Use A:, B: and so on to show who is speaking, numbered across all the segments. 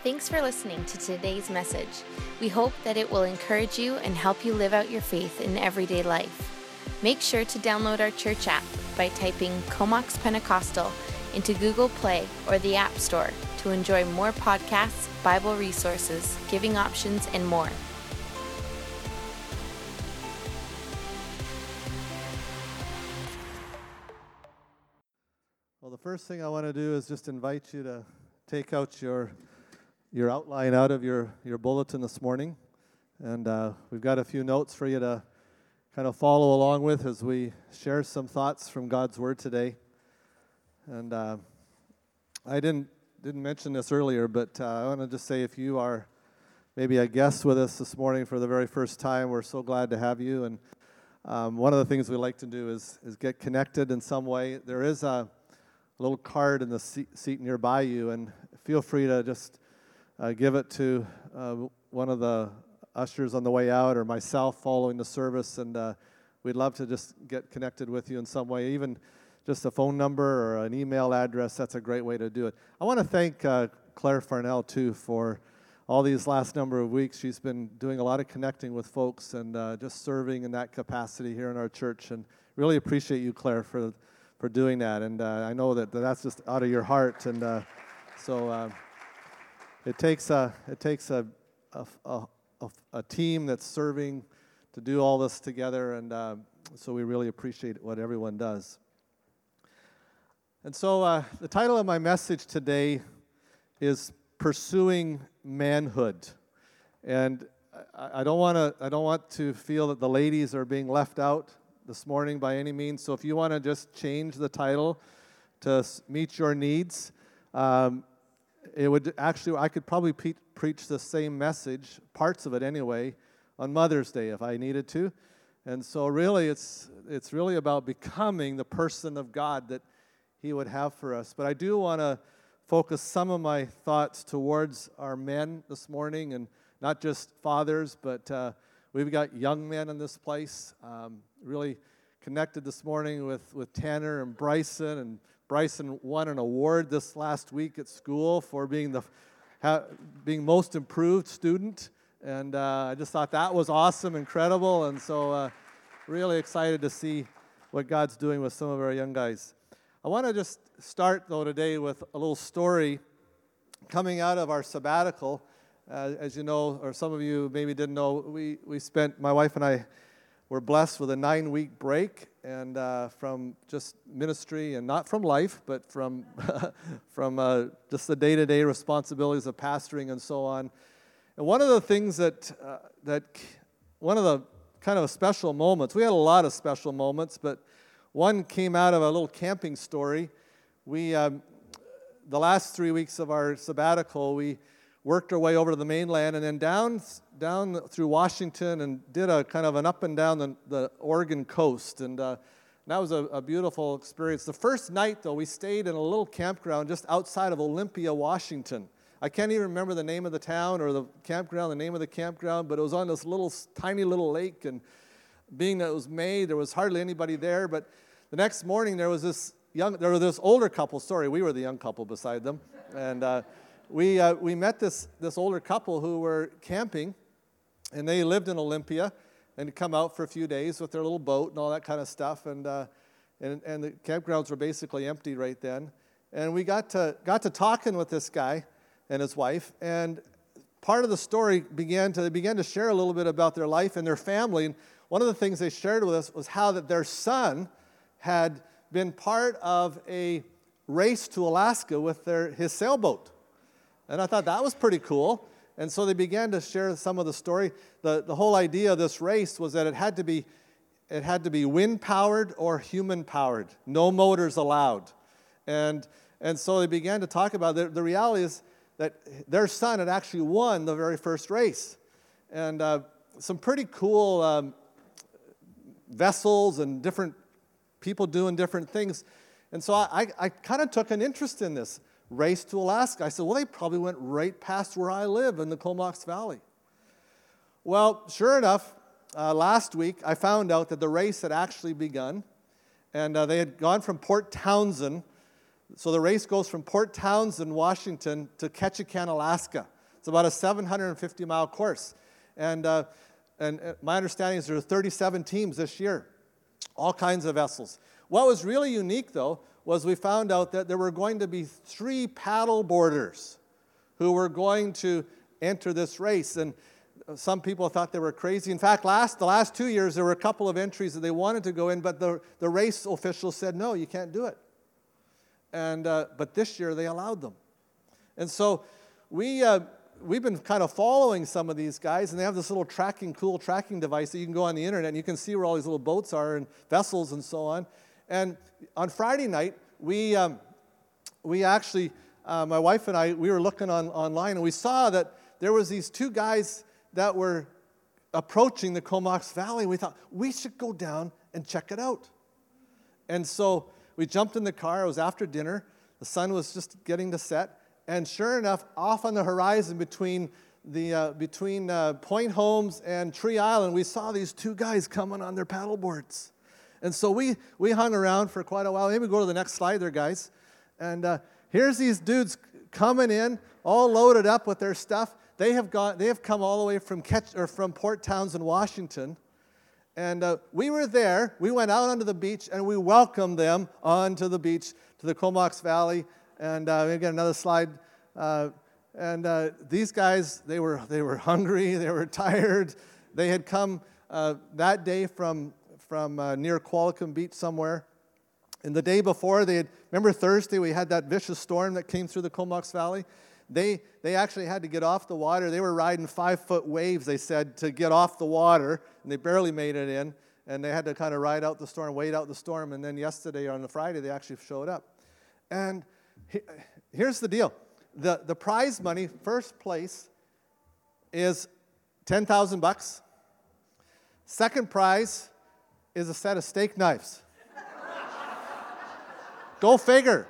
A: Thanks for listening to today's message. We hope that it will encourage you and help you live out your faith in everyday life. Make sure to download our church app by typing Comox Pentecostal into Google Play or the App Store to enjoy more podcasts, Bible resources, giving options, and more.
B: Well, the first thing I want to do is just invite you to take out your outline out of your bulletin this morning. And we've got a few notes for you to kind of follow along with as we share some thoughts from God's Word today. And I didn't mention this earlier, but I want to just say if you are maybe a guest with us this morning for the very first time, we're so glad to have you. And one of the things we like to do is get connected in some way. There is a little card in the seat nearby you, and feel free to just give it to one of the ushers on the way out or myself following the service, and we'd love to just get connected with you in some way. Even just a phone number or an email address, that's a great way to do it. I want to thank Claire Farnell, too, for all these last number of weeks. She's been doing a lot of connecting with folks and just serving in that capacity here in our church, and really appreciate you, Claire, for doing that. And I know that's just out of your heart, and so it takes a team that's serving to do all this together, and so we really appreciate what everyone does. And so the title of my message today is Pursuing Manhood. And I don't want to feel that the ladies are being left out this morning by any means. So if you want to just change the title to meet your needs, it would actually, I could probably preach the same message, parts of it anyway, on Mother's Day if I needed to. And so really it's really about becoming the person of God that He would have for us. But I do want to focus some of my thoughts towards our men this morning, and not just fathers, but we've got young men in this place. Really connected this morning with Tanner and Bryson, and Bryson won an award this last week at school for being being most improved student, and I just thought that was awesome, incredible, and so really excited to see what God's doing with some of our young guys. I want to just start, though, today with a little story coming out of our sabbatical. As you know, or some of you maybe didn't know, my wife and I were blessed with a 9-week break, and from just ministry, and not from life, but from just the day-to-day responsibilities of pastoring and so on. And one of the things one of the kind of special moments, we had a lot of special moments, but one came out of a little camping story. The last 3 weeks of our sabbatical, we worked our way over to the mainland and then down through Washington, and did a kind of an up and down the Oregon coast. And that was a beautiful experience. The first night, though, we stayed in a little campground just outside of Olympia, Washington. I can't even remember the name of the town or the campground, the name of the campground, but it was on this tiny little lake, and being that it was May, there was hardly anybody there. But the next morning, there was this older couple. Sorry, we were the young couple beside them, and we met this older couple who were camping, and they lived in Olympia, and come out for a few days with their little boat and all that kind of stuff, and the campgrounds were basically empty right then. And we got to talking with this guy and his wife, and part of the story they began to share a little bit about their life and their family. And one of the things they shared with us was how that their son had been part of a race to Alaska with his sailboat. And I thought that was pretty cool. And so they began to share some of the story. The whole idea of this race was that it had to be wind-powered or human-powered. No motors allowed. And so they began to talk about it. The reality is that their son had actually won the very first race. And some pretty cool vessels and different people doing different things. And so I kind of took an interest in this race to Alaska. I said, well, they probably went right past where I live in the Comox Valley. Well, sure enough, last week I found out that the race had actually begun, and they had gone from Port Townsend So the race goes from Port Townsend, Washington, to Ketchikan, Alaska. It's about a 750-mile course. And my understanding is there are 37 teams this year, all kinds of vessels. What was really unique, though, was we found out that there were going to be 3 paddle boarders who were going to enter this race. And some people thought they were crazy. In fact, the last 2 years, there were a couple of entries that they wanted to go in, but the race officials said, no, you can't do it. And but this year, they allowed them. And so we've been kind of following some of these guys, and they have this little cool tracking device that you can go on the internet, and you can see where all these little boats are and vessels and so on. And on Friday night, we actually, my wife and I, we were looking online, and we saw that there was these 2 guys that were approaching the Comox Valley. We thought, we should go down and check it out. And so we jumped in the car. It was after dinner. The sun was just getting to set. And sure enough, off on the horizon between Point Holmes and Tree Island, we saw these 2 guys coming on their paddle boards. And so we hung around for quite a while. Maybe go to the next slide there, guys. And here's these dudes coming in, all loaded up with their stuff. They have come all the way from Port Townsend, Washington. And we were there. We went out onto the beach, and we welcomed them onto the beach to the Comox Valley. And again, another slide. These guys, they were hungry. They were tired. They had come that day from near Qualicum Beach somewhere. And the day before, remember Thursday, we had that vicious storm that came through the Comox Valley? They actually had to get off the water. They were riding 5-foot waves, they said, to get off the water, and they barely made it in. And they had to kind of ride out the storm, wait out the storm, and then yesterday, on the Friday, they actually showed up. And here's the deal. The prize money, first place, is $10,000. Second prize is a set of steak knives. Go figure.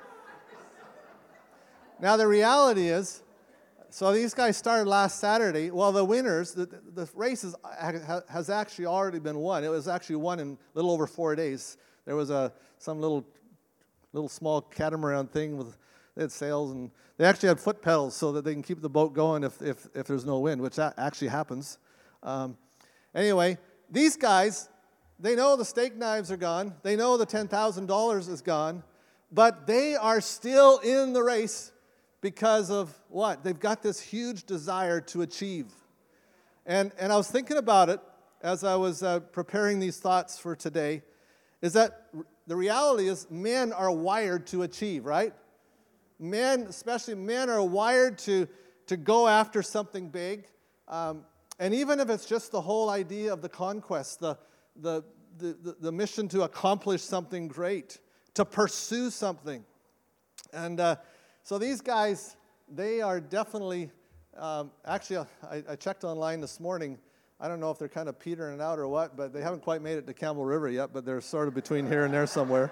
B: Now, the reality is, so these guys started last Saturday. Well, the winners, the race has actually already been won. It was actually won in a little over 4 days. There was some little small catamaran thing they had sails, and they actually had foot pedals so that they can keep the boat going if there's no wind, which actually happens. Anyway, these guys, they know the steak knives are gone. They know the $10,000 is gone, but they are still in the race because of what? They've got this huge desire to achieve. And I was thinking about it as I was preparing these thoughts for today, is that the reality is men are wired to achieve, right? Men, especially men, are wired to go after something big. And even if it's just the whole idea of the conquest, the mission to accomplish something great, to pursue something. And so these guys, they are definitely, actually, I checked online this morning. I don't know if they're kind of petering out or what, but they haven't quite made it to Campbell River yet, but they're sort of between here and there somewhere.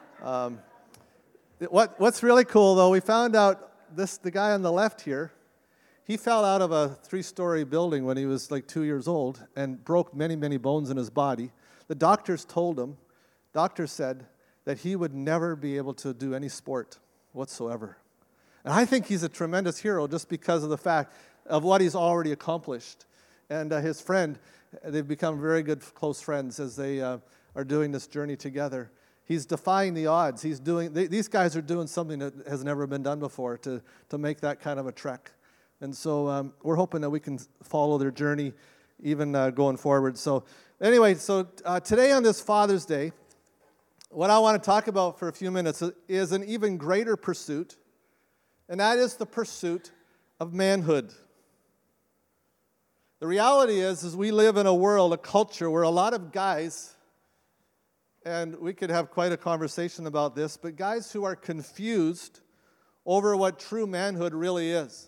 B: What's really cool, though, we found out the guy on the left here, he fell out of a 3-story building when he was like 2 years old and broke many, many bones in his body. The doctors said that he would never be able to do any sport whatsoever. And I think he's a tremendous hero just because of the fact of what he's already accomplished. And his friend, they've become very good, close friends as they are doing this journey together. He's defying the odds. These guys are doing something that has never been done before to make that kind of a trek. And so we're hoping that we can follow their journey even going forward. So anyway, today on this Father's Day, what I want to talk about for a few minutes is an even greater pursuit, and that is the pursuit of manhood. The reality is we live in a world, a culture, where a lot of guys, and we could have quite a conversation about this, but guys who are confused over what true manhood really is.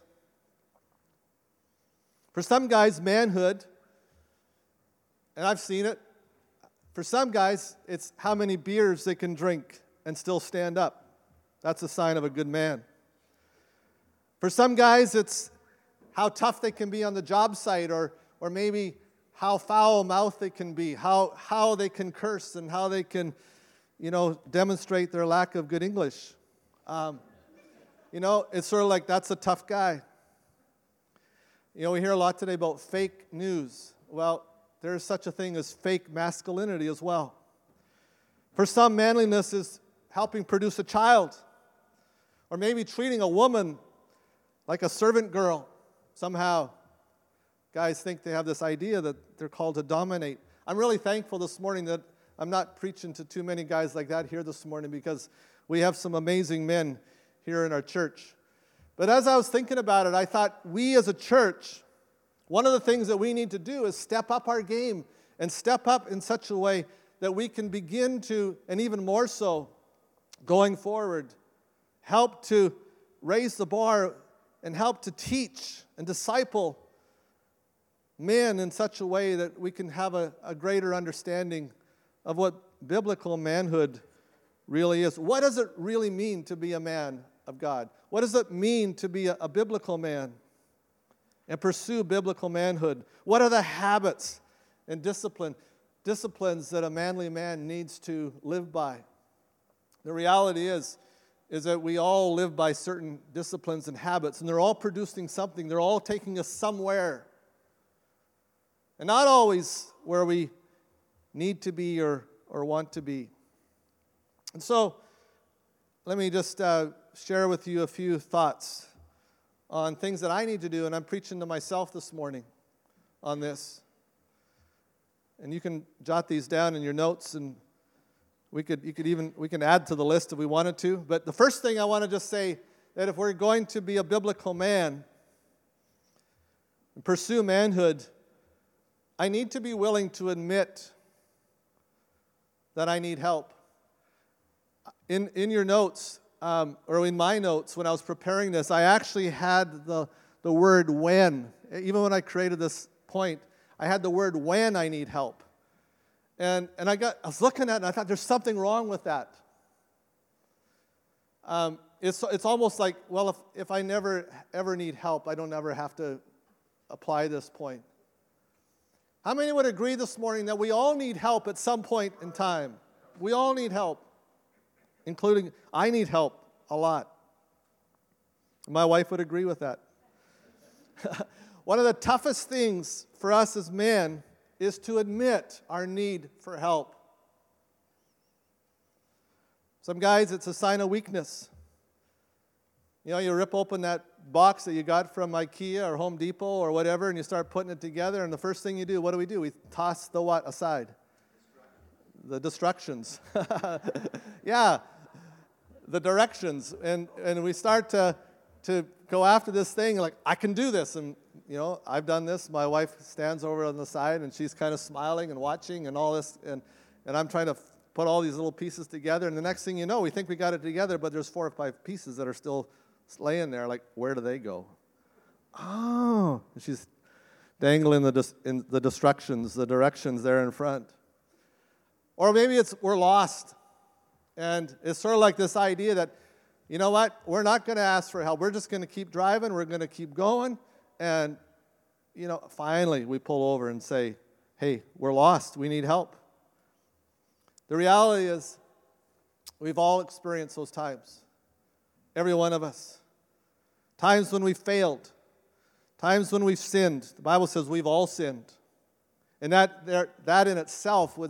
B: For some guys, manhood, and I've seen it, for some guys, it's how many beers they can drink and still stand up. That's a sign of a good man. For some guys, it's how tough they can be on the job site, or maybe how foul-mouthed they can be, how they can curse, and how they can, demonstrate their lack of good English. It's sort of like, that's a tough guy. We hear a lot today about fake news. Well, there's such a thing as fake masculinity as well. For some, manliness is helping produce a child, or maybe treating a woman like a servant girl. Somehow, guys think they have this idea that they're called to dominate. I'm really thankful this morning that I'm not preaching to too many guys like that here this morning, because we have some amazing men here in our church. But as I was thinking about it, I thought we as a church, one of the things that we need to do is step up our game and step up in such a way that we can begin to, and even more so, going forward, help to raise the bar and help to teach and disciple men in such a way that we can have a greater understanding of what biblical manhood really is. What does it really mean to be a man of God? What does it mean to be a biblical man and pursue biblical manhood? What are the habits and disciplines that a manly man needs to live by? The reality is that we all live by certain disciplines and habits, and they're all producing something. They're all taking us somewhere. And not always where we need to be or want to be. And so, let me just share with you a few thoughts on things that I need to do, and I'm preaching to myself this morning on this. And you can jot these down in your notes, and we can add to the list if we wanted to. But the first thing I want to just say, that if we're going to be a biblical man and pursue manhood, I need to be willing to admit that I need help. In your notes, or in my notes when I was preparing this, I actually had the word when. Even when I created this point, I had the word when I need help. And I was looking at it and I thought there's something wrong with that. It's almost like, well, if I never ever need help, I don't ever have to apply this point. How many would agree this morning that we all need help at some point in time? We all need help, including I need help a lot. My wife would agree with that. One of the toughest things for us as men is to admit our need for help. Some guys, it's a sign of weakness. You rip open that box that you got from IKEA or Home Depot or whatever, and you start putting it together, and the first thing you do, what do? We toss the what aside? The distractions. Yeah, the directions. And we start to go after this thing, like, I can do this. And, I've done this. My wife stands over on the side, and she's kind of smiling and watching and all this. And I'm trying to put all these little pieces together. And the next thing you know, we think we got it together, but there's 4 or 5 pieces that are still laying there. Like, where do they go? Oh, and she's dangling the directions there in front. Or maybe we're lost. And it's sort of like this idea that, you know what, we're not going to ask for help. We're just going to keep driving. We're going to keep going. And, finally we pull over and say, hey, we're lost. We need help. The reality is we've all experienced those times. Every one of us. Times when we failed. Times when we've sinned. The Bible says we've all sinned. And that in itself would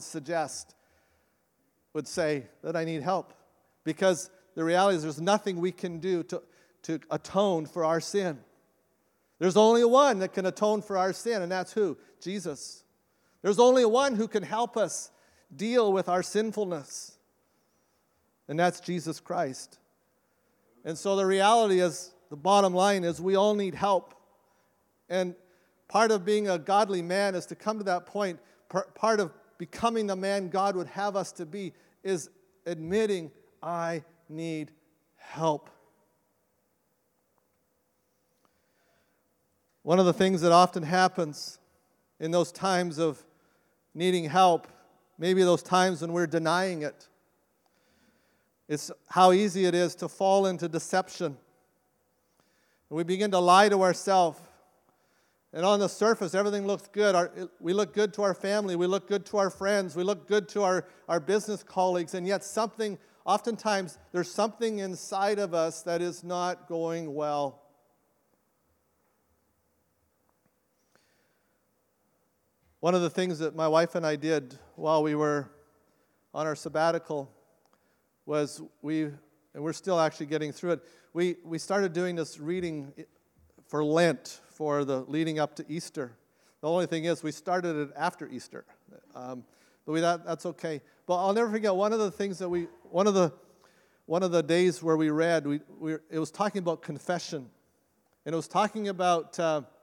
B: say that I need help. Because the reality is there's nothing we can do to atone for our sin. There's only one that can atone for our sin, and that's who? Jesus. There's only one who can help us deal with our sinfulness, and that's Jesus Christ. And so the reality is, the bottom line is, we all need help. And part of being a godly man is to come to that point. Part of becoming the man God would have us to be is admitting, I need help. One of the things that often happens in those times of needing help, maybe those times when we're denying it, it's how easy it is to fall into deception. And we begin to lie to ourselves. And on the surface, everything looks good. We look good to our family. We look good to our friends. We look good to our business colleagues. And yet something oftentimes there's something inside of us that is not going well. One of the things that my wife and I did while we were on our sabbatical was and we're still actually getting through it, we started doing this reading for Lent, for the leading up to Easter. The only thing is we started it after Easter, but that's okay. But I'll never forget one of the things that one of the days where we read, it was talking about confession, and it was talking about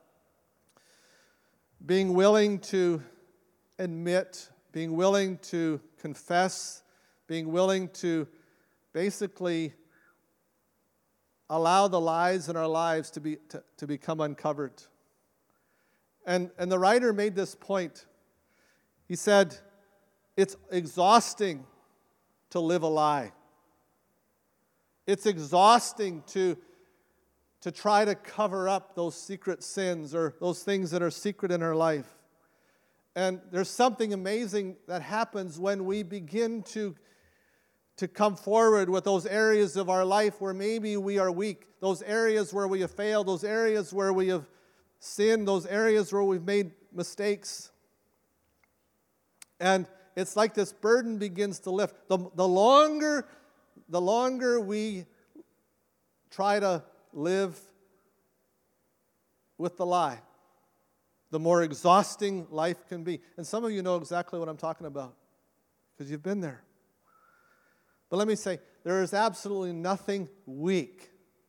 B: being willing to admit, being willing to confess, being willing to basically allow the lies in our lives to become uncovered. And the writer made this point. He said, it's exhausting to live a lie. It's exhausting to try to cover up those secret sins or those things that are secret in our life. And there's something amazing that happens when we begin to come forward with those areas of our life where maybe we are weak, those areas where we have failed, those areas where we have sinned, those areas where we've made mistakes. And it's like this burden begins to lift. The longer we try to live with the lie, the more exhausting life can be. And some of you know exactly what I'm talking about because you've been there. But let me say, there is absolutely nothing weak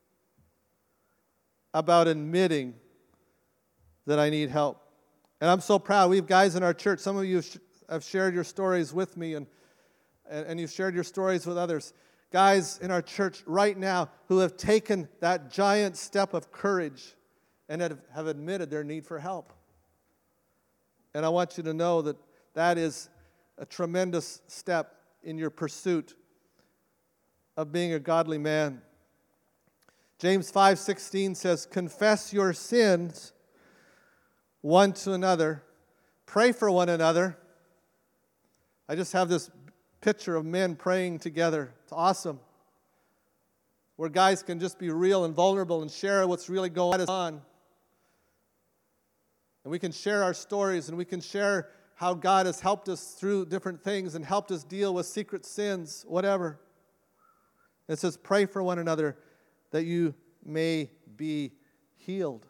B: about admitting that I need help. And I'm so proud. We have guys in our church. Some of you have shared your stories with me, and you've shared your stories with others. Guys in our church right now who have taken that giant step of courage and have admitted their need for help. And I want you to know that that is a tremendous step in your pursuit of being a godly man. James 5:16 says, confess your sins one to another, pray for one another. I just have this picture of men praying together. It's awesome. Where guys can just be real and vulnerable and share what's really going on. And we can share our stories, and we can share how God has helped us through different things and helped us deal with secret sins, whatever. It says, pray for one another that you may be healed.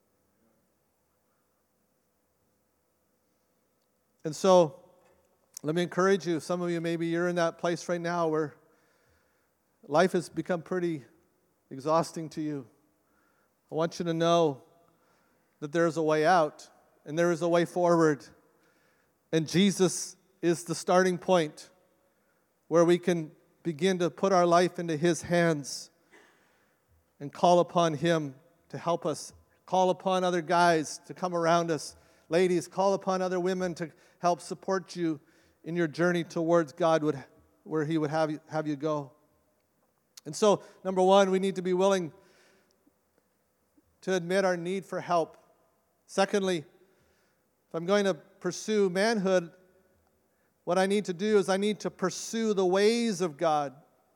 B: And so, let me encourage you. Some of you, maybe you're in that place right now where life has become pretty exhausting to you. I want you to know that there's a way out and there is a way forward. And Jesus is the starting point where we can begin to put our life into His hands and call upon Him to help us. Call upon other guys to come around us. Ladies, call upon other women to help support you in your journey towards God, where He would have you go. And so, number one, we need to be willing to admit our need for help. Secondly, if I'm going to pursue manhood, what I need to do is I need to pursue the ways of God.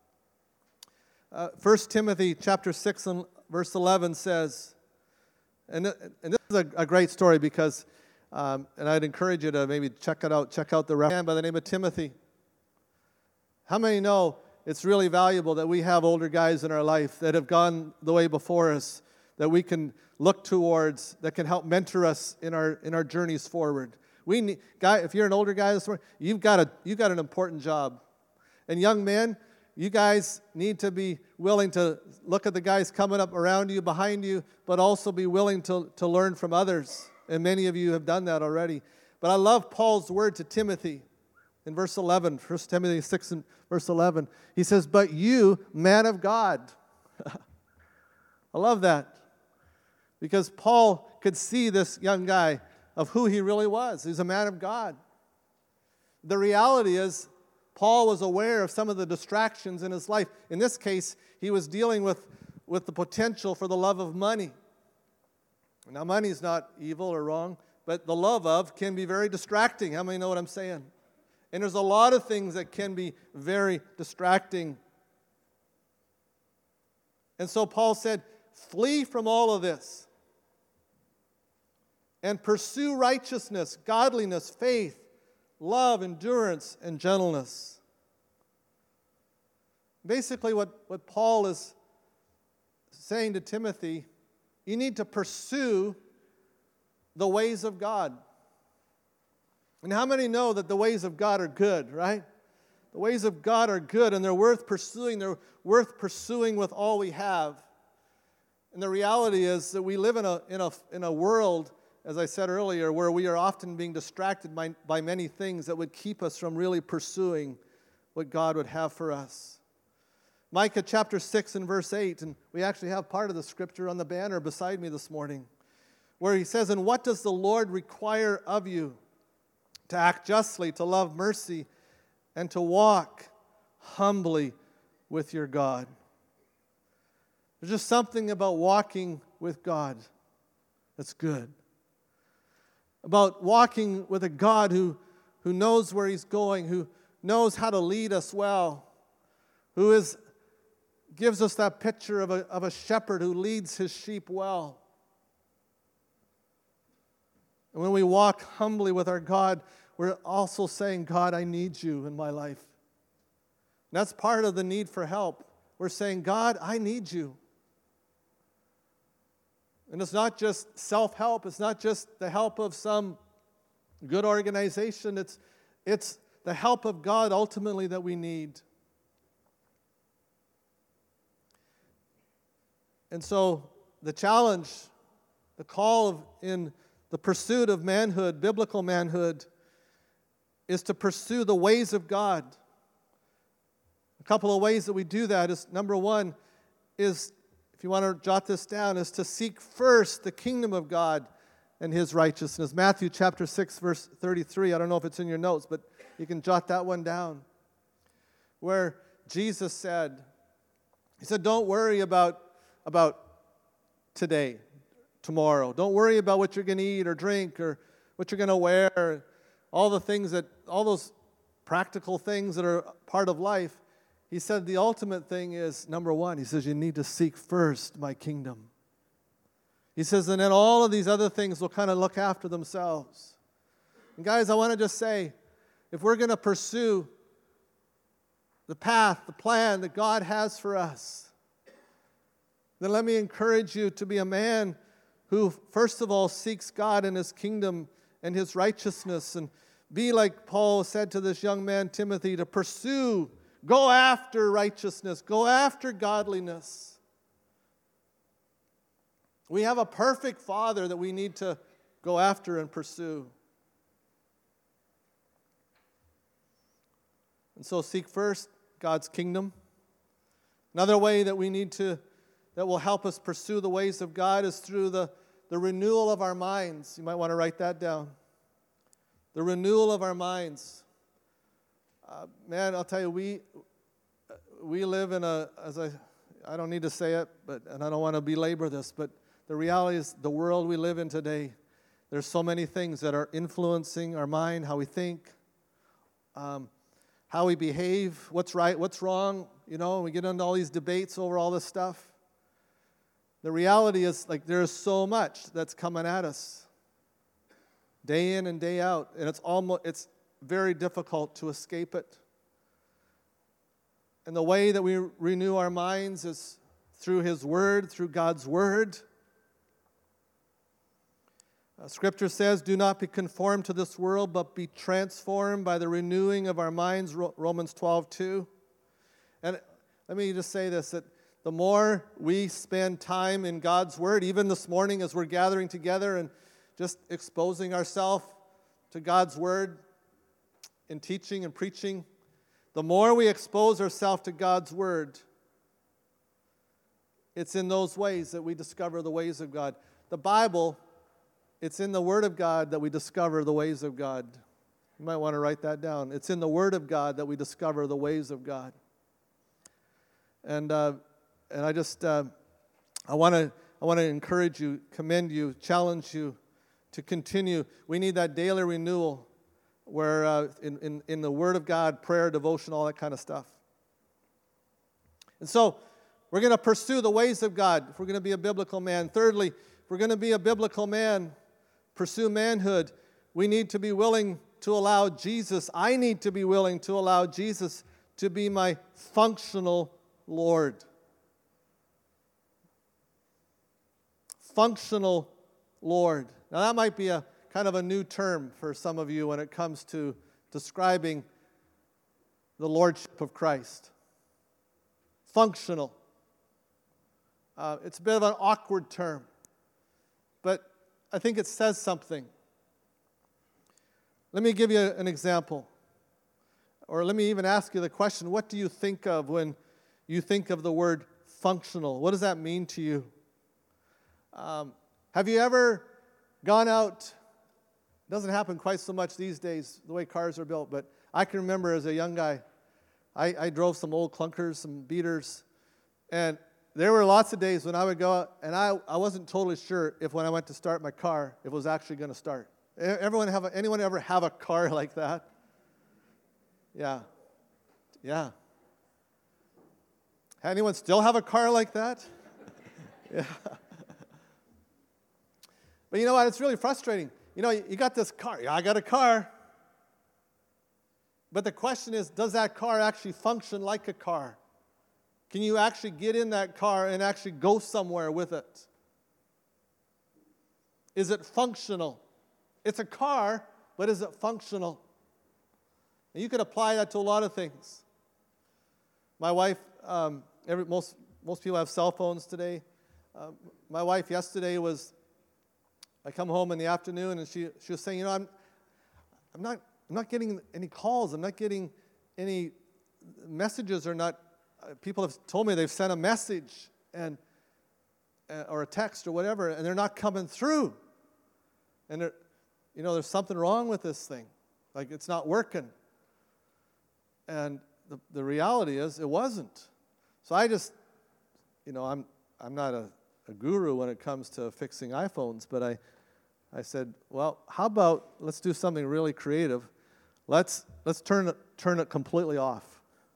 B: 1 Timothy chapter 6 and verse 11 says, and this is a great story because, and I'd encourage you to maybe check it out. Check out the man by the name of Timothy. How many know it's really valuable that we have older guys in our life that have gone the way before us, that we can look towards, that can help mentor us in our journeys forward. We need, if you're an older guy this morning, you've got an important job. And young men, you guys need to be willing to look at the guys coming up around you, behind you, but also be willing to learn from others. And many of you have done that already. But I love Paul's word to Timothy in verse 11, 1 Timothy 6 and verse 11. He says, but you, man of God. I love that. Because Paul could see this young guy of who he really was. He's a man of God. The reality is, Paul was aware of some of the distractions in his life. In this case, he was dealing with the potential for the love of money. Now, money is not evil or wrong, but the love of can be very distracting. How many know what I'm saying? And there's a lot of things that can be very distracting. And so Paul said, flee from all of this and pursue righteousness, godliness, faith, love, endurance, and gentleness. Basically, what Paul is saying to Timothy, you need to pursue the ways of God. And how many know that the ways of God are good, right? The ways of God are good, and they're worth pursuing. They're worth pursuing with all we have. And the reality is that we live in a world, as I said earlier, where we are often being distracted by many things that would keep us from really pursuing what God would have for us. Micah chapter 6 and verse 8, and we actually have part of the scripture on the banner beside me this morning, where he says, "And what does the Lord require of you? To act justly, to love mercy, and to walk humbly with your God." There's just something about walking with God that's good. About walking with a God who knows where He's going, who knows how to lead us well, who gives us that picture of a shepherd who leads his sheep well. And when we walk humbly with our God, we're also saying, God, I need you in my life. And that's part of the need for help. We're saying, God, I need you. And it's not just self-help. It's not just the help of some good organization. It's the help of God ultimately that we need. And so the challenge, the call in the pursuit of manhood, biblical manhood, is to pursue the ways of God. A couple of ways that we do that is, number one, is, if you want to jot this down, is to seek first the kingdom of God and His righteousness. Matthew chapter 6, verse 33. I don't know if it's in your notes, but you can jot that one down. Where Jesus said, He said, don't worry about today, tomorrow. Don't worry about what you're going to eat or drink or what you're going to wear, all those practical things that are part of life. He said the ultimate thing is, number one, He says, you need to seek first my kingdom. He says, and then all of these other things will kind of look after themselves. And guys, I want to just say, if we're going to pursue the path, the plan that God has for us, then let me encourage you to be a man who, first of all, seeks God and His kingdom and His righteousness, and be like Paul said to this young man, Timothy, to pursue, go after righteousness, go after godliness. We have a perfect Father that we need to go after and pursue. And so seek first God's kingdom. Another way that that will help us pursue the ways of God is through the renewal of our minds. You might want to write that down. The renewal of our minds. Man, I'll tell you, we live in I don't need to say it, and I don't want to belabor this, but the reality is the world we live in today, there's so many things that are influencing our mind, how we think, how we behave, what's right, what's wrong. We get into all these debates over all this stuff. The reality is, there's so much that's coming at us day in and day out, and it's very difficult to escape it. And the way that we renew our minds is through His Word, through God's Word. Scripture says, do not be conformed to this world, but be transformed by the renewing of our minds, Romans 12:2. And let me just say this, that the more we spend time in God's Word, even this morning as we're gathering together and just exposing ourselves to God's Word in teaching and preaching, the more we expose ourselves to God's Word, it's in those ways that we discover the ways of God. The Bible, it's in the Word of God that we discover the ways of God. You might want to write that down. It's in the Word of God that we discover the ways of God. And I just, I want to encourage you, commend you, challenge you to continue. We need that daily renewal. where in the Word of God, prayer, devotion, all that kind of stuff. And so we're going to pursue the ways of God if we're going to be a biblical man. Thirdly, if we're going to be a biblical man, pursue manhood, we need to be willing to allow Jesus, I need to be willing to allow Jesus to be my functional Lord. Functional Lord. Now that might be a kind of a new term for some of you when it comes to describing the lordship of Christ. Functional. It's a bit of an awkward term, but I think it says something. Let me give you an example. Or let me even ask you the question, what do you think of when you think of the word functional? What does that mean to you? Have you ever gone out? It doesn't happen quite so much these days, the way cars are built, but I can remember as a young guy, I drove some old clunkers, some beaters, and there were lots of days when I would go out, and I wasn't totally sure if when I went to start my car, it was actually going to start. Anyone ever have a car like that? Yeah. Anyone still have a car like that? Yeah. But you know what? It's really frustrating. You know, you got this car. Yeah, I got a car. But the question is, does that car actually function like a car? Can you actually get in that car and actually go somewhere with it? Is it functional? It's a car, but is it functional? And you could apply that to a lot of things. My wife, most people have cell phones today. My wife yesterday I come home in the afternoon and she was saying, you know, I'm not getting any calls. I'm not getting any messages people have told me they've sent a message or a text or whatever, and they're not coming through. And there's something wrong with this thing. Like it's not working. And the reality is it wasn't. So I just, I'm not a guru when it comes to fixing iPhones, but I said, well, how about let's do something really creative. Let's turn it completely off.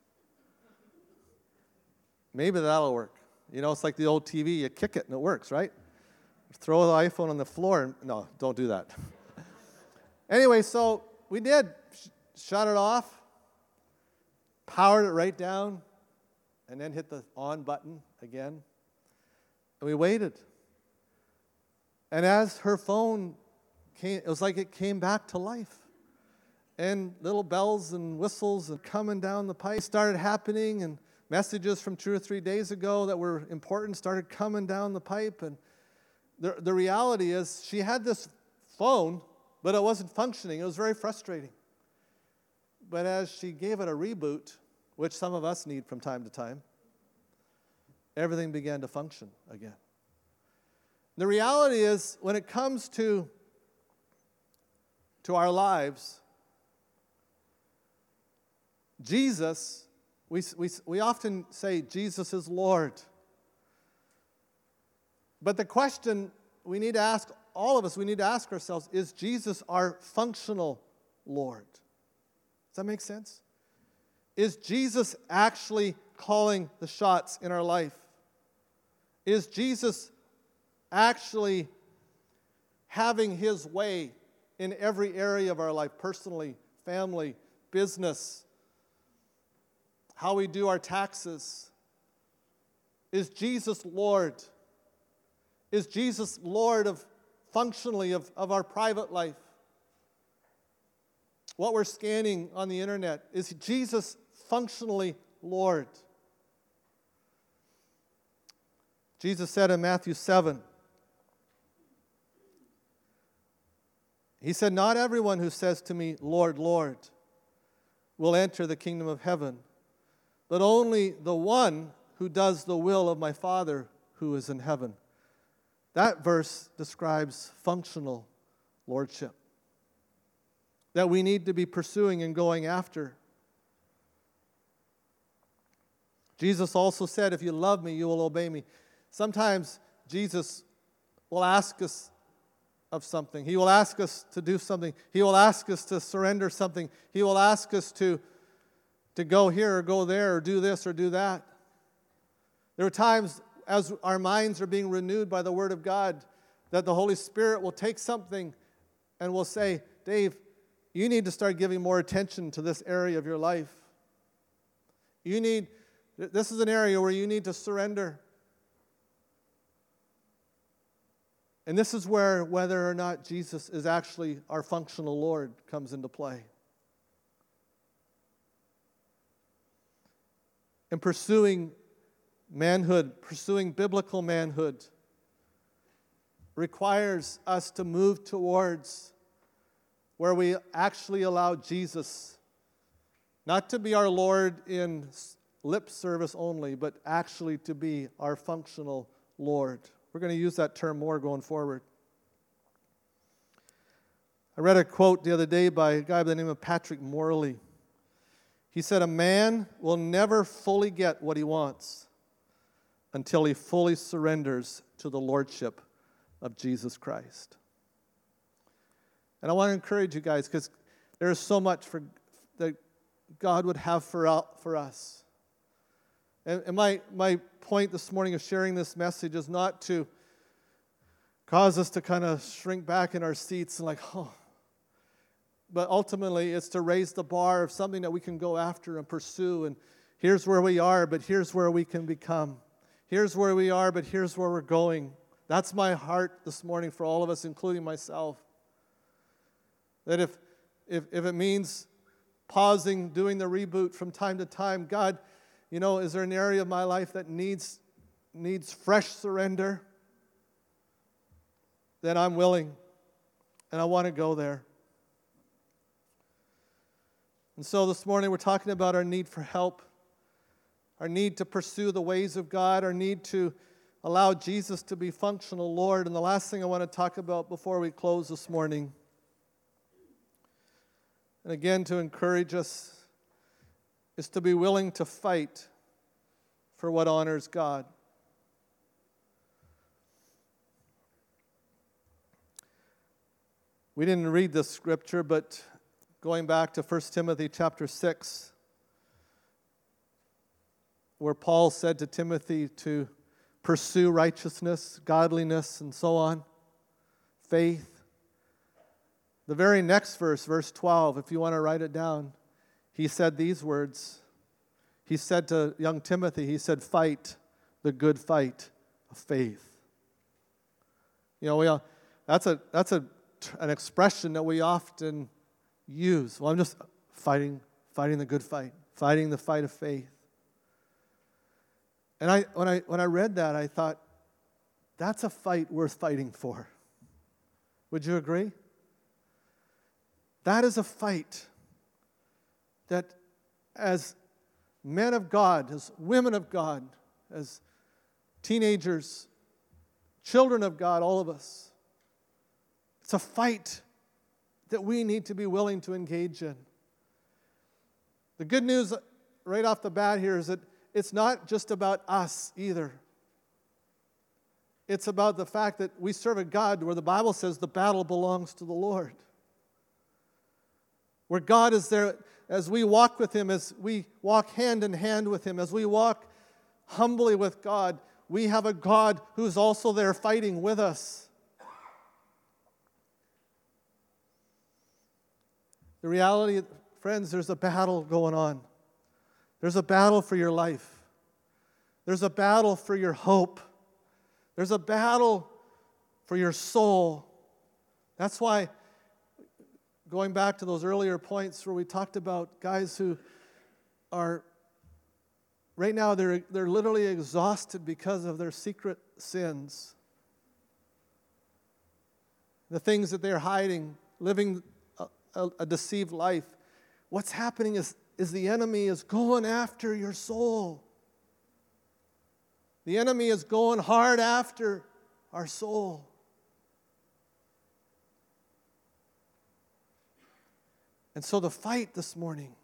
B: Maybe that'll work. It's like the old TV. You kick it and it works, right? Throw the iPhone on the floor. And, no, don't do that. Anyway, so we did. Shut it off. Powered it right down. And then hit the on button again. And we waited. And as her phone came, it was like it came back to life. And little bells and whistles and coming down the pipe started happening, and messages from 2 or 3 days ago that were important started coming down the pipe. And the reality is she had this phone, but it wasn't functioning. It was very frustrating. But as she gave it a reboot, which some of us need from time to time, everything began to function again. The reality is, when it comes to our lives, Jesus, we often say Jesus is Lord. But the question we need to ask, all of us, we need to ask ourselves, is Jesus our functional Lord? Does that make sense? Is Jesus actually calling the shots in our life? Is Jesus actually having his way in every area of our life, personally, family, business, how we do our taxes? Is Jesus Lord? Is Jesus Lord functionally of our private life? What we're scanning on the internet, is Jesus functionally Lord? Jesus said in Matthew 7, he said, "Not everyone who says to me, 'Lord, Lord,' will enter the kingdom of heaven, but only the one who does the will of my Father who is in heaven." That verse describes functional lordship that we need to be pursuing and going after. Jesus also said, "If you love me, you will obey me." Sometimes Jesus will ask us of something. He will ask us to do something. He will ask us to surrender something. He will ask us to go here or go there or do this or do that. There are times as our minds are being renewed by the Word of God that the Holy Spirit will take something and will say, Dave, you need to start giving more attention to this area of your life. This is an area where you need to surrender. And this is where whether or not Jesus is actually our functional Lord comes into play. And pursuing manhood, pursuing biblical manhood, requires us to move towards where we actually allow Jesus not to be our Lord in lip service only, but actually to be our functional Lord. We're going to use that term more going forward. I read a quote the other day by a guy by the name of Patrick Morley. He said, "A man will never fully get what he wants until he fully surrenders to the lordship of Jesus Christ." And I want to encourage you guys, because there is so much that God would have for us. And my point this morning of sharing this message is not to cause us to kind of shrink back in our seats and but ultimately it's to raise the bar of something that we can go after and pursue. And here's where we are, but here's where we can become. Here's where we are, but here's where we're going. That's my heart this morning for all of us, including myself. That if it means pausing, doing the reboot from time to time, God, is there an area of my life that needs fresh surrender? Then I'm willing, and I want to go there. And so this morning we're talking about our need for help, our need to pursue the ways of God, our need to allow Jesus to be functional Lord. And the last thing I want to talk about before we close this morning, and again to encourage us, is to be willing to fight for what honors God. We didn't read this scripture, but going back to 1 Timothy chapter 6, where Paul said to Timothy to pursue righteousness, godliness, and so on, faith. The very next verse, verse 12, if you want to write it down, he said these words. He said to young Timothy, he said, fight the good fight of faith. That's an expression that we often use. Well, I'm just fighting the good fight, fighting the fight of faith. And when I read that, I thought, that's a fight worth fighting for. Would you agree? That is a fight that as men of God, as women of God, as teenagers, children of God, all of us, it's a fight that we need to be willing to engage in. The good news right off the bat here is that it's not just about us either. It's about the fact that we serve a God where the Bible says the battle belongs to the Lord. Where God is there as we walk with Him, as we walk hand in hand with Him, as we walk humbly with God, we have a God who's also there fighting with us. The reality, friends, there's a battle going on. There's a battle for your life. There's a battle for your hope. There's a battle for your soul. That's why, going back to those earlier points where we talked about guys who are, right now they're literally exhausted because of their secret sins. The things that they're hiding, living a deceived life. What's happening is the enemy is going after your soul. The enemy is going hard after our soul. And so the fight this morning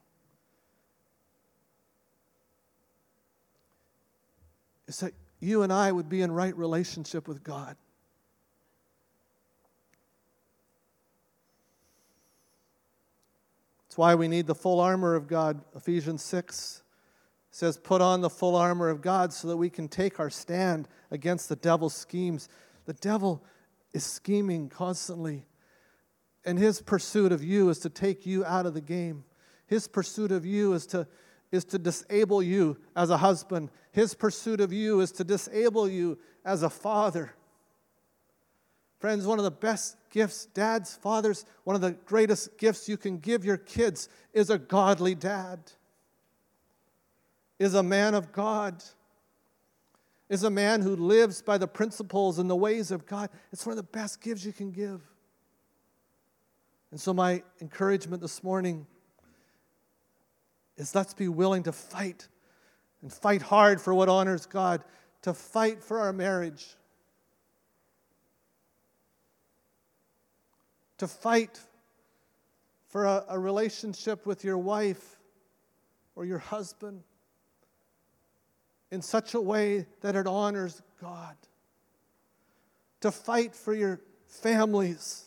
B: is that you and I would be in right relationship with God. That's why we need the full armor of God. Ephesians 6 says, put on the full armor of God so that we can take our stand against the devil's schemes. The devil is scheming constantly. And his pursuit of you is to take you out of the game. His pursuit of you is to disable you as a husband. His pursuit of you is to disable you as a father. Friends, one of the best gifts, dads, fathers, one of the greatest gifts you can give your kids is a godly dad, is a man of God, is a man who lives by the principles and the ways of God. It's one of the best gifts you can give. And so my encouragement this morning is let's be willing to fight and fight hard for what honors God, to fight for our marriage, to fight for a relationship with your wife or your husband in such a way that it honors God, to fight for your families.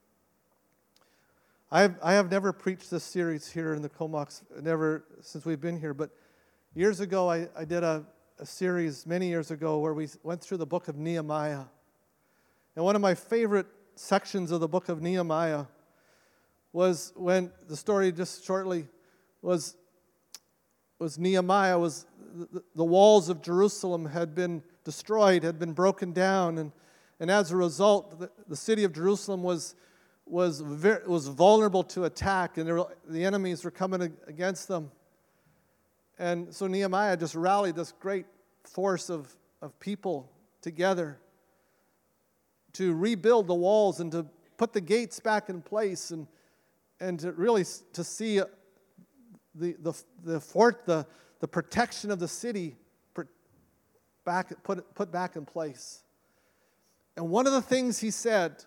B: I have never preached this series here in the Comox, never since we've been here, but years ago I did a series many years ago where we went through the book of Nehemiah. And one of my favorite sections of the book of Nehemiah was when the story just shortly was Nehemiah was the walls of Jerusalem had been destroyed, had been broken down, and as a result the city of Jerusalem was vulnerable to attack, and the enemies were coming against them. And so Nehemiah just rallied this great force of people together to rebuild the walls and to put the gates back in place and to really to see the fort, the protection of the city put back in place. And one of the things he said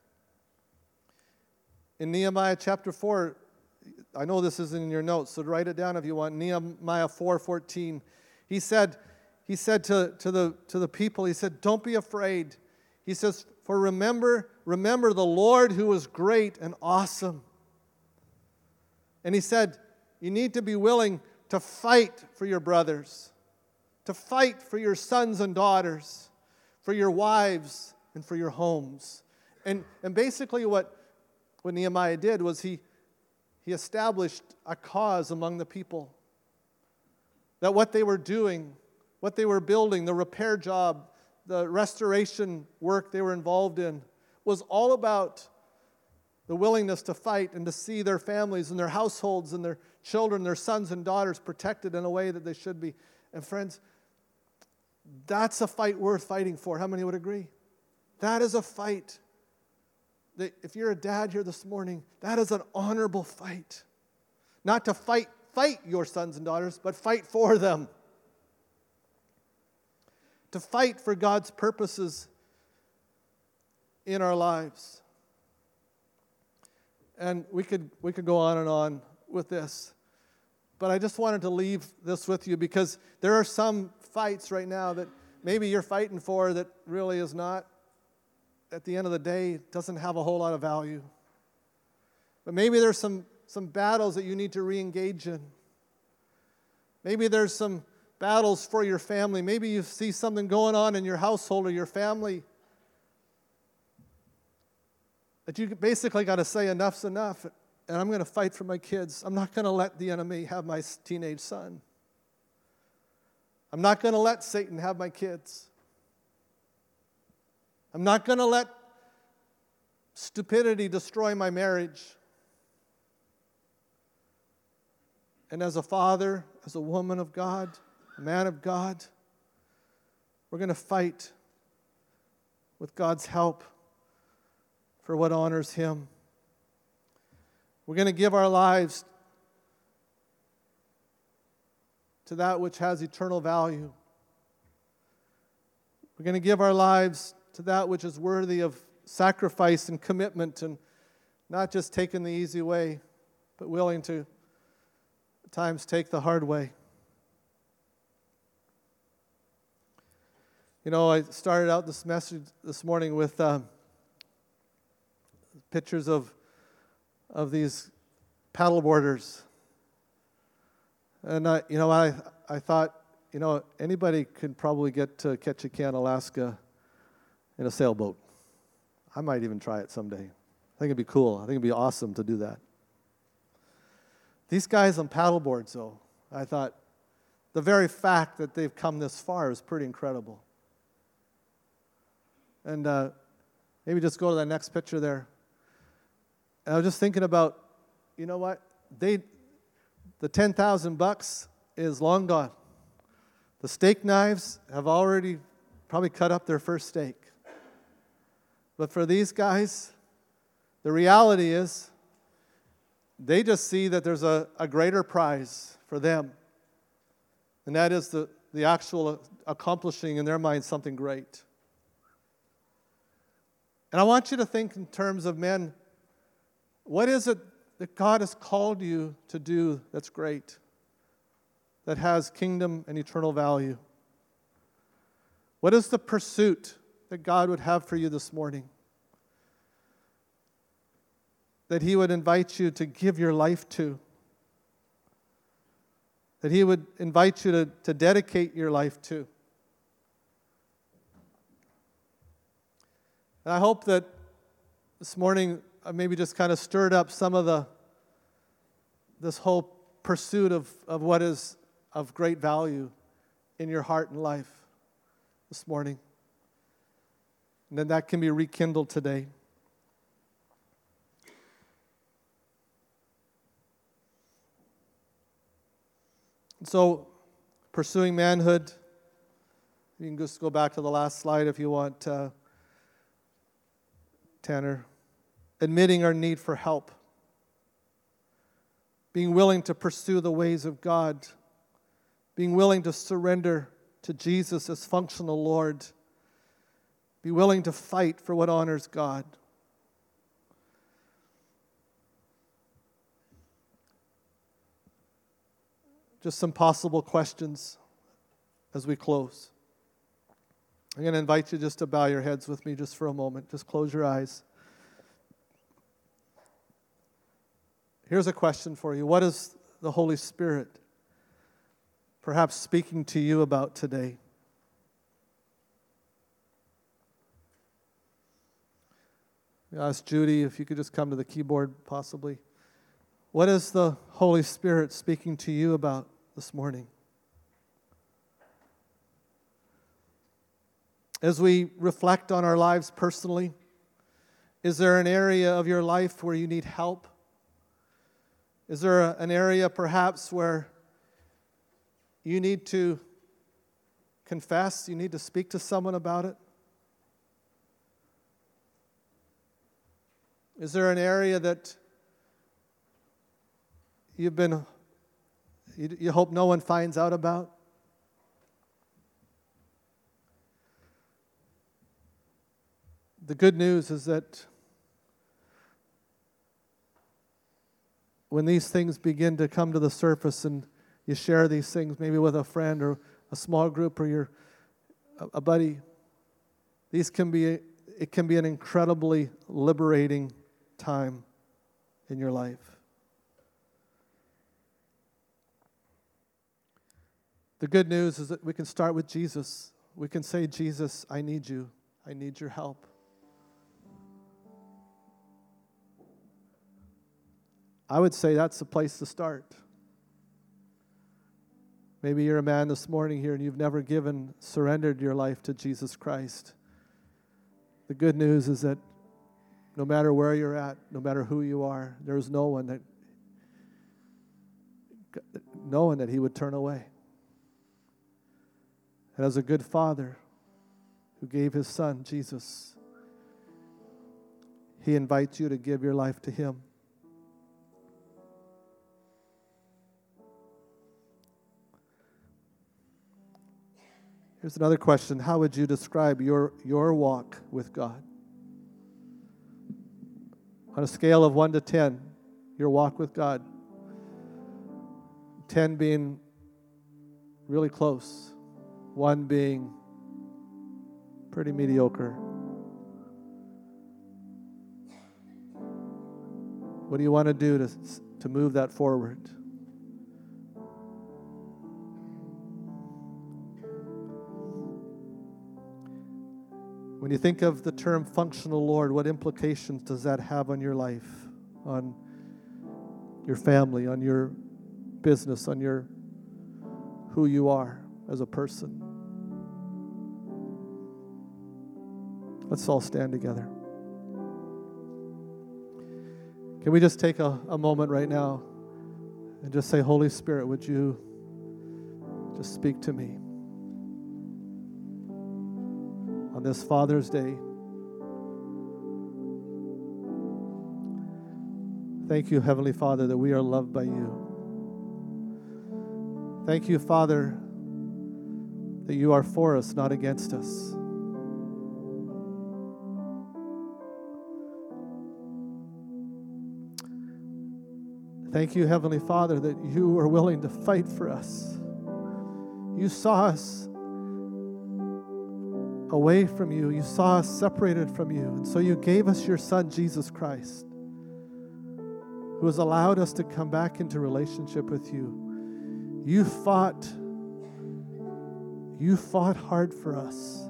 B: in Nehemiah chapter 4, I know this is in your notes, so write it down if you want. Nehemiah 4:14. He said to the people, he said, don't be afraid. He says, for remember the Lord who is great and awesome. And he said, you need to be willing to fight for your brothers, to fight for your sons and daughters, for your wives and for your homes. And basically what Nehemiah did was he established a cause among the people. That what they were doing, what they were building, the repair job, the restoration work they were involved in, was all about the willingness to fight and to see their families and their households and their children, their sons and daughters protected in a way that they should be. And friends, that's a fight worth fighting for. How many would agree? That is a fight. If you're a dad here this morning, that is an honorable fight. Not to fight your sons and daughters, but fight for them. To fight for God's purposes in our lives. And we could go on and on with this. But I just wanted to leave this with you because there are some fights right now that maybe you're fighting for that really is not, at the end of the day, doesn't have a whole lot of value. But maybe there's some battles that you need to re-engage in. Maybe there's some battles for your family. Maybe you see something going on in your household or your family that you basically got to say enough's enough, and I'm going to fight for my kids. I'm not going to let the enemy have my teenage son. I'm not going to let Satan have my kids. I'm not going to let stupidity destroy my marriage. And as a father, as a woman of God, a man of God, we're going to fight with God's help for what honors Him. We're going to give our lives to that which has eternal value. We're going to give our lives to that which is worthy of sacrifice and commitment, and not just taking the easy way, but willing to at times take the hard way. You know, I started out this message this morning with pictures of these paddleboarders. And I thought, anybody could probably get to Ketchikan, Alaska in a sailboat. I might even try it someday. I think it'd be cool. I think it'd be awesome to do that. These guys on paddleboards, though, I thought the very fact that they've come this far is pretty incredible. And maybe just go to the next picture there. And I was just thinking about, you know what? The $10,000 is long gone. The steak knives have already probably cut up their first steak. But for these guys, the reality is they just see that there's a greater prize for them. And that is the actual accomplishing in their mind something great. And I want you to think in terms of, men, what is it that God has called you to do that's great, that has kingdom and eternal value? What is the pursuit that God would have for you this morning? That He would invite you to give your life to? That He would invite you to dedicate your life to? And I hope that this morning I maybe just kind of stirred up some of this whole pursuit of what is of great value in your heart and life this morning. And then that can be rekindled today. So, pursuing manhood. You can just go back to the last slide if you want, Tanner. Admitting our need for help. Being willing to pursue the ways of God. Being willing to surrender to Jesus as functional Lord. Be willing to fight for what honors God. Just some possible questions as we close. I'm going to invite you just to bow your heads with me just for a moment. Just close your eyes. Here's a question for you. What is the Holy Spirit perhaps speaking to you about today? I asked Judy if you could just come to the keyboard possibly. What is the Holy Spirit speaking to you about this morning? As we reflect on our lives personally, is there an area of your life where you need help? Is there an area perhaps where you need to confess, you need to speak to someone about it? Is there an area that you hope no one finds out about? The good news is that when these things begin to come to the surface and you share these things maybe with a friend or a small group or a buddy, it can be an incredibly liberating time in your life. The good news is that we can start with Jesus. We can say, Jesus, I need you. I need your help. I would say that's the place to start. Maybe you're a man this morning here and you've never surrendered your life to Jesus Christ. The good news is that no matter where you're at, no matter who you are, there's no one that He would turn away. And as a good Father who gave His Son, Jesus, He invites you to give your life to Him. Here's another question. How would you describe your walk with God? On a scale of 1 to 10, your walk with God. 10 being really close. 1 being pretty mediocre. What do you want to do to move that forward. When you think of the term functional Lord, what implications does that have on your life, on your family, on your business, on your who you are as a person? Let's all stand together. Can we just take a moment right now and just say, Holy Spirit, would you just speak to me on this Father's Day? Thank you, Heavenly Father, that we are loved by you. Thank you, Father, that you are for us, not against us. Thank you, Heavenly Father, that you are willing to fight for us. You saw us away from you. You saw us separated from you. And so you gave us your Son, Jesus Christ, who has allowed us to come back into relationship with you. You fought hard for us.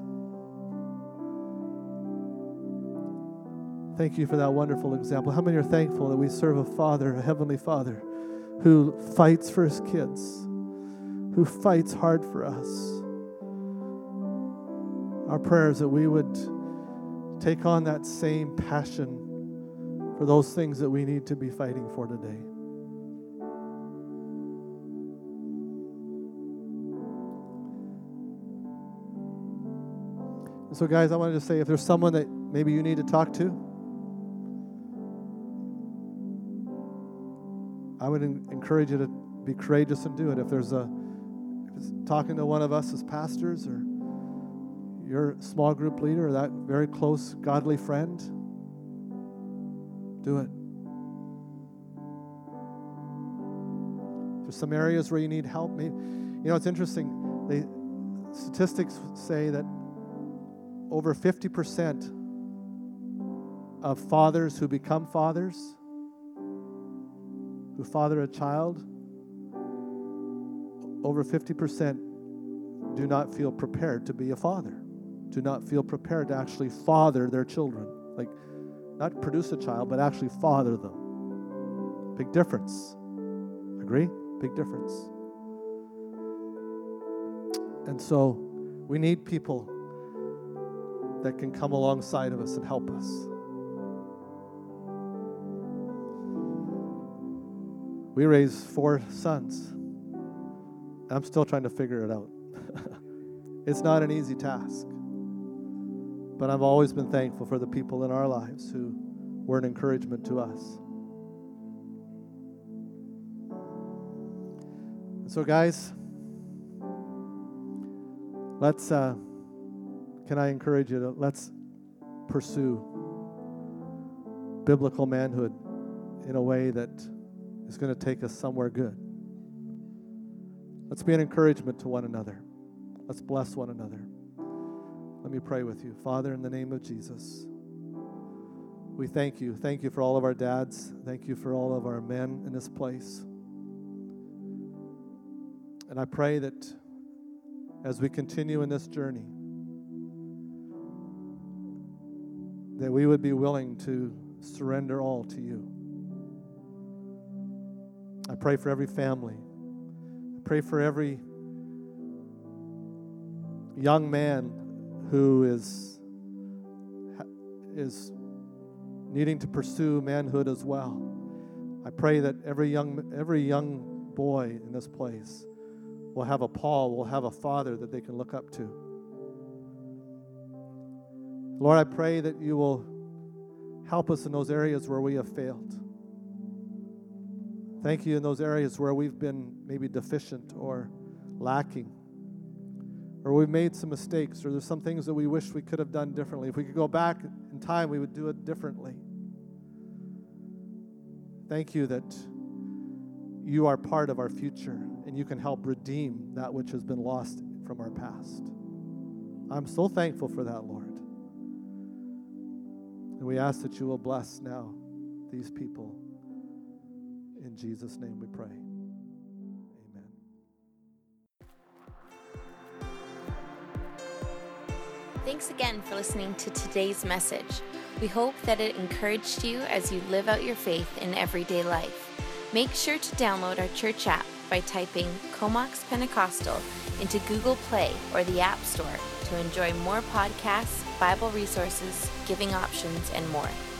B: Thank you for that wonderful example. How many are thankful that we serve a Father, a Heavenly Father, who fights for his kids, who fights hard for us? Our prayer is that we would take on that same passion for those things that we need to be fighting for today. So guys, I wanted to say, if there's someone that maybe you need to talk to, I would encourage you to be courageous and do it. If it's talking to one of us as pastors, or your small group leader, or that very close godly friend, do it. If there's some areas where you need help, maybe, it's interesting. Statistics say that over 50% of fathers who become fathers, who father a child, over 50% do not feel prepared to be a father, do not feel prepared to actually father their children. Like, not produce a child, but actually father them. Big difference. Agree? Big difference. And so we need people that can come alongside of us and help us. We raised 4 sons. I'm still trying to figure it out. It's not an easy task. But I've always been thankful for the people in our lives who were an encouragement to us. So guys, can I encourage you let's pursue biblical manhood in a way that is going to take us somewhere good. Let's be an encouragement to one another. Let's bless one another. Let me pray with you. Father, in the name of Jesus, we thank you. Thank you for all of our dads. Thank you for all of our men in this place. And I pray that as we continue in this journey, that we would be willing to surrender all to you. I pray for every family. I pray for every young man who is needing to pursue manhood as well. I pray that every young boy in this place will have a Paul, will have a father that they can look up to. Lord, I pray that you will help us in those areas where we have failed. Thank you in those areas where we've been maybe deficient or lacking, or we've made some mistakes, or there's some things that we wish we could have done differently. If we could go back in time, we would do it differently. Thank you that you are part of our future, and you can help redeem that which has been lost from our past. I'm so thankful for that, Lord. And we ask that you will bless now these people In Jesus' name we pray. Amen.
A: Thanks again for listening to today's message. We hope that it encouraged you as you live out your faith in everyday life. Make sure to download our church app by typing Comox Pentecostal into Google Play or the App Store to enjoy more podcasts, Bible resources, giving options, and more.